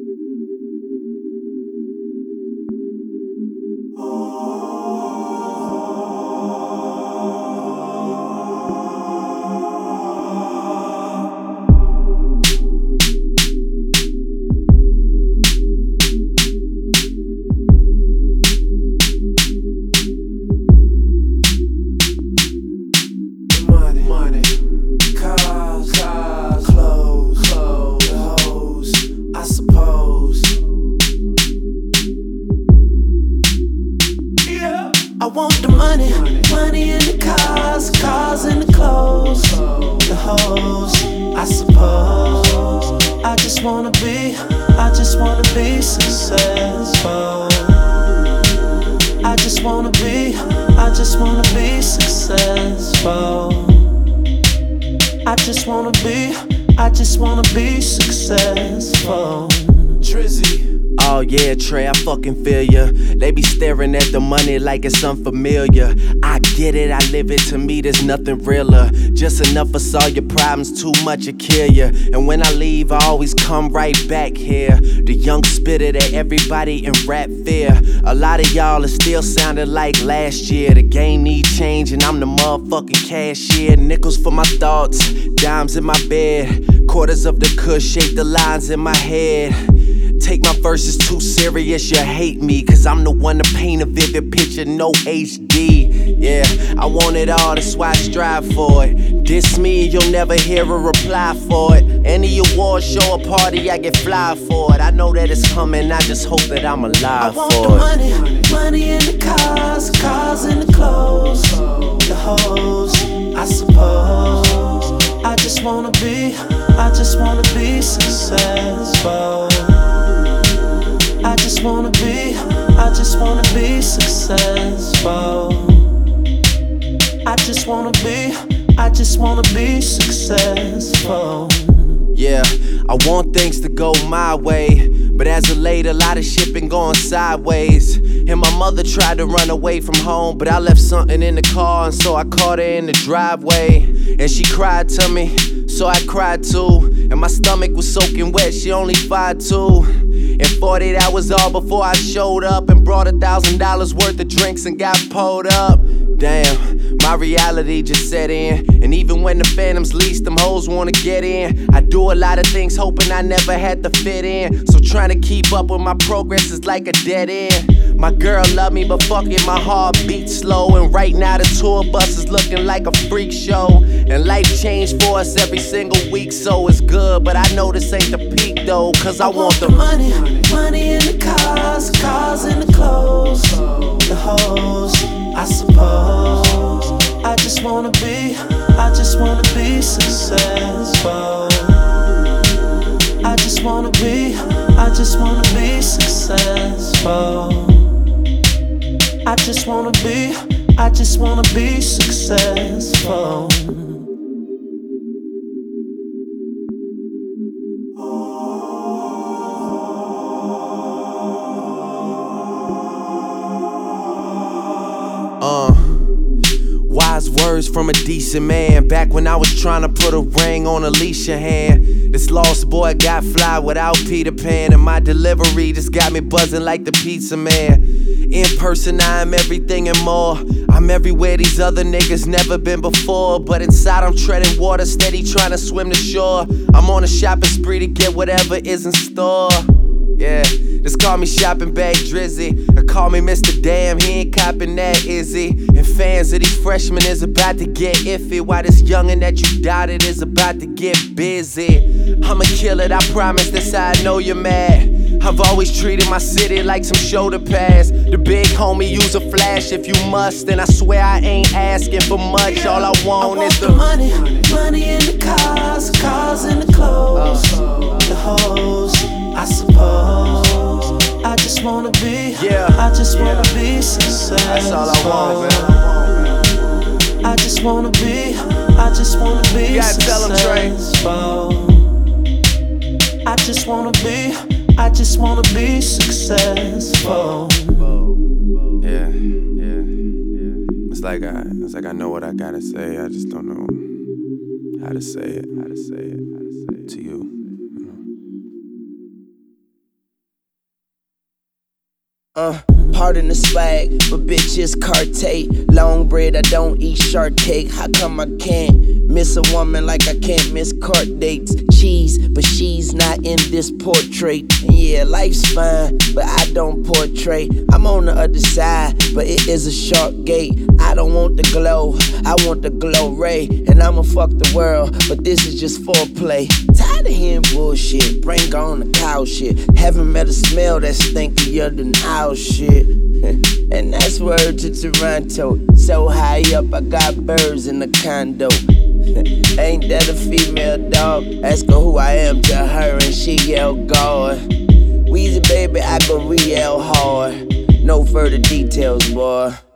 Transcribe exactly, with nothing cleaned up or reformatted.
I want the money, money in the cars, cars in the clothes, the hoes, I suppose. I just wanna be, I just wanna be successful. I just wanna be, I just wanna be successful. I just wanna be, I just wanna be successful. Drizzy. Oh yeah, Trey, I fucking feel ya. They be staring at the money like it's unfamiliar. I get it, I live it, to me there's nothing realer. Just enough for all your problems, too much to kill ya. And when I leave, I always come right back here. The young spitter that everybody in rap fear. A lot of y'all are still sounding like last year. The game need change and I'm the motherfucking cashier. Nickels for my thoughts, dimes in my bed. Quarters of the kush shape the lines in my head. Take my verses too serious, you hate me, cause I'm the one to paint a vivid picture, no H D. Yeah, I want it all, that's why I strive for it. Diss me, you'll never hear a reply for it. Any award show or party, I get fly for it. I know that it's coming, I just hope that I'm alive for it. I want the money, money in the cars, cars in the clothes, the hoes, I suppose. I just wanna be, I just wanna be successful. I just wanna be, I just wanna be successful. I just wanna be, I just wanna be successful. Yeah, I want things to go my way, but as of late, a lot of shit been going sideways. And my mother tried to run away from home, but I left something in the car, and so I caught her in the driveway. And she cried to me, so I cried too. And my stomach was soaking wet, she only five two. And forty-eight hours all before I showed up and brought a thousand dollars worth of drinks and got pulled up. Damn, my reality just set in. And even when the phantoms least, them hoes wanna get in. I do a lot of things hoping I never had to fit in. So trying to keep up with my progress is like a dead end. My girl love me, but fuck it, my heart beats slow. And right now the tour bus is looking like a freak show. And life changed for us every single week, so it's good. But I know this ain't the peak though, cause I, I want, want the money, money in the cars, cars in the clothes, the hoes, I suppose. I just wanna be, I just wanna be successful. I just wanna be, I just wanna be successful. I just wanna be, I just wanna be successful. Uh, wise words from a decent man. Back when I was trying to put a ring on Alicia hand. This lost boy got fly without Peter Pan. And my delivery just got me buzzing like the pizza man. In person I am everything and more. I'm everywhere these other niggas never been before. But inside I'm treading water, steady trying to swim the shore. I'm on a shopping spree to get whatever is in store. Yeah, just call me shopping bag Drizzy, or call me Mister Damn, he ain't copping that, is he? And fans of these freshmen is about to get iffy, while this youngin' that you doubted is about to get busy. I'ma kill it, I promise, that's how I know you're mad. I've always treated my city like some shoulder pads. The big homie use a flash if you must, and I swear I ain't asking for much. All I want, I want is the, the money, money in the cars, cars in the clothes, the hoes, I suppose. I just wanna be, yeah, I just yeah. wanna be successful. That's all I want, man. I just wanna be, I just wanna be you gotta successful. Tell him, Trey. I just wanna be, I just wanna be successful. Yeah, yeah, yeah. It's like I, it's like I know what I gotta say. I just don't know how to say it, how to say it, how to say it to you. Uh, pardon the swag, but bitches Cartier. Long bread, I don't eat shark cake. How come I can't miss a woman like I can't miss court dates? Cheese, but she's not in this portrait. And yeah, life's fine, but I don't portray. I'm on the other side, but it is a short gate. I don't want the glow, I want the glow ray. And I'ma fuck the world, but this is just foreplay. Tired of hearing bullshit, bring on the cow shit. Haven't met a smell that's stinkier than our shit. And that's word to Toronto. So high up, I got birds in the condo. Ain't that a female dog? Ask her who I am to her and she yell God. Weezy baby, I go real hard. No further details, boy.